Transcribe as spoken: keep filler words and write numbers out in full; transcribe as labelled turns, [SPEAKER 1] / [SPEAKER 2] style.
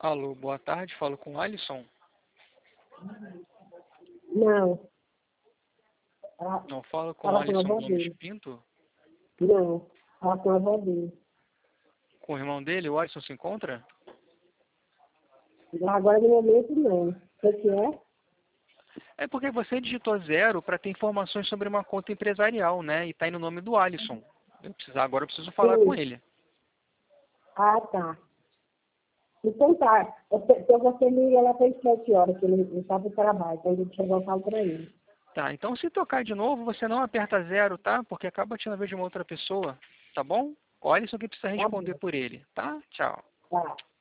[SPEAKER 1] Alô, boa tarde, falo com o Alisson.
[SPEAKER 2] Não. Ela,
[SPEAKER 1] Não falo com o
[SPEAKER 2] ela com a
[SPEAKER 1] Alisson
[SPEAKER 2] avó
[SPEAKER 1] Gomes
[SPEAKER 2] dele.
[SPEAKER 1] Pinto?
[SPEAKER 2] Não. Ela com a avó dele.
[SPEAKER 1] Com o irmão dele, o Alisson se encontra?
[SPEAKER 2] Agora no momento não. O que é?
[SPEAKER 1] É porque você digitou zero para ter informações sobre uma conta empresarial, né? E tá aí no nome do Alisson. Eu preciso, agora eu preciso falar com
[SPEAKER 2] Sim.
[SPEAKER 1] ele.
[SPEAKER 2] Ah, tá. Então tá. Então você liga lá para as sete horas, que ele ele está para o trabalho. Quando ele chegar, eu falo para ele.
[SPEAKER 1] Tá, então se tocar de novo, você não aperta zero, tá? Porque acaba te na vez de uma outra pessoa, tá bom? O Alisson que precisa
[SPEAKER 2] Tá
[SPEAKER 1] responder
[SPEAKER 2] bom.
[SPEAKER 1] por ele, tá? Tchau.
[SPEAKER 2] Tá.